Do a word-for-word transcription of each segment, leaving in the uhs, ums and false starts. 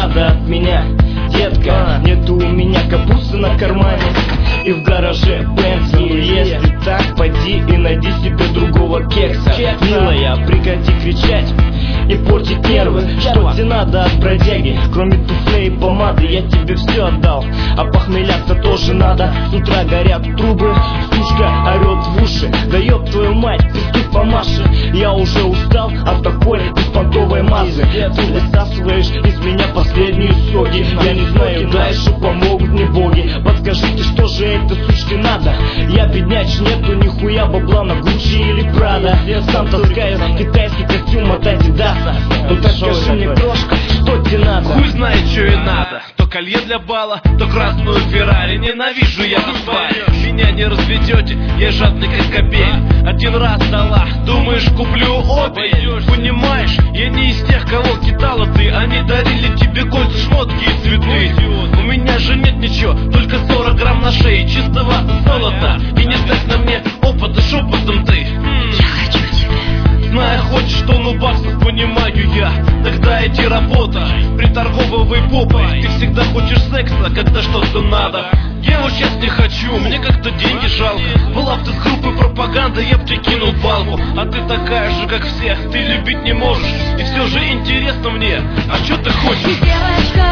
надо от меня, детка? Нету у меня капусты на кармане и в гараже Бенца. Ну если так, пойди и найди себе другого кекса. Милая, прекрати кричать и портить нервы. Что тебе надо от бродяги? Кроме туфлей и помады я тебе все отдал, а похмеляться тоже надо. С утра горят трубы, сучка орет в уши. Да ёб твою мать, ты тут помаши. Я уже устал от такой беспонтовой массы. Ты высасываешь из меня последние соки. Я не знаю, дальше помогут мне боги. Подскажите, что же этой сучке надо? Я бедняч, нету нихуя бабла на Гуччи или Прада. Я сам таскаю китайский костюм от Адидаса. Ну так скажи мне, крошка, что тебе надо? Хуй знает, что и надо. То колье для бала, то красную Феррари. Ненавижу я вас, парень. Меня не разведете, я жадный как кобель. Один раз дала, думаешь, куплю обе? Понимаешь, я не из тех, кого кидала ты. Они дарили тебе кольца, шмотки и цветы. У меня же нет ничего, только сорок грамм на шее чистого золота. И не дать на мне опыта шепотом ты. Я хочу тебя. Зная хоть что, ну баксов понимаю я. Тогда иди работай, приторговывай попой. Ты всегда хочешь секса, когда что-то надо. Я вот сейчас не хочу, мне как-то деньги жалко. Была б ты с группой пропаганды, я б тебе кинул палку. А ты такая же, как все, ты любить не можешь. И все же интересно мне, а что ты хочешь? Девочка,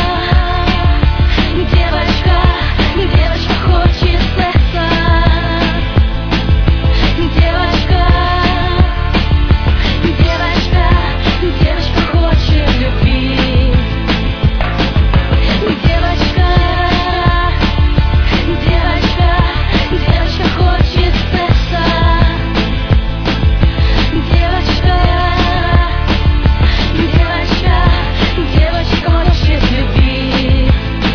девочка, девочка хочет секса. Девочка, девочка, девочка хочет любви. Девочка, девочка, девочка хочет секса. Девочка, девочка, девочка хочет любви.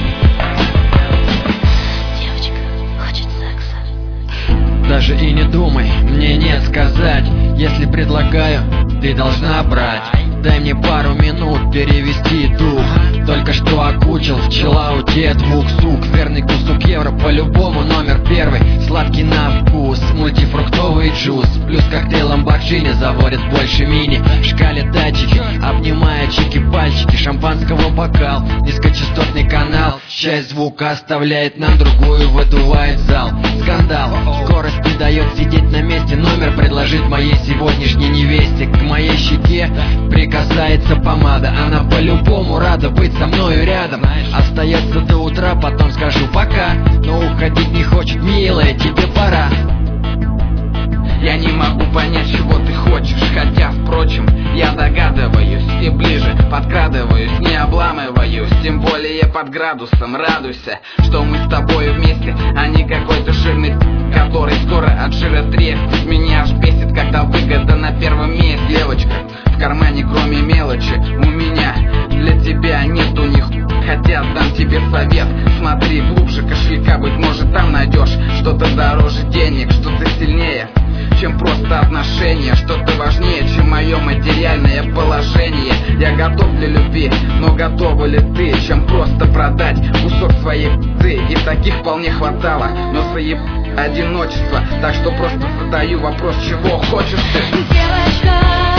Девочка хочет секса. Даже и не думай мне нет сказать. Если предлагаю, ты должна брать. Дай мне пару минут перевести дух. Только что окучил в чиллауте двух сук. Верный кусок евро по-любому номер первый. Сладкий на вкус, мультифруктовый джуз. Плюс коктейль ламборджини заводит больше мини. В шкале датчики, обнимая чики-пальчики. Шампанского бокал, низкочастотный канал. Часть звука оставляет нам, другую выдувает зал. Скандал, скорость не дает сидеть на месте. Номер предложить моей сегодняшней невесте. К моей щеке прикасается помада. Она по-любому рада быть со мною рядом. Остается до утра, потом скажу пока. Но уходить не хочет, милая, тебе пора. Я не могу понять, чего ты хочешь. Хотя, впрочем, я догадываюсь. И ближе подкрадываюсь, не обламываюсь. Тем более под градусом. Радуйся, что мы с тобой вместе, а не какой-то жирный, который скоро от жира треснет. Меня аж бесит, когда выгода на первом месте. Девочка, в кармане кроме мелочи у меня для тебя нету ни хуя. Хотя дам тебе совет, смотри глубже кошелька. Быть может там найдешь что-то дороже денег, что-то сильнее, чем просто отношения, что-то важнее, чем мое материальное положение. Я готов для любви, но готова ли ты, чем просто продать кусок своей пи***ы? И таких вполне хватало, но заеб... одиночество. Так что просто задаю вопрос, чего хочешь ты? Девочка.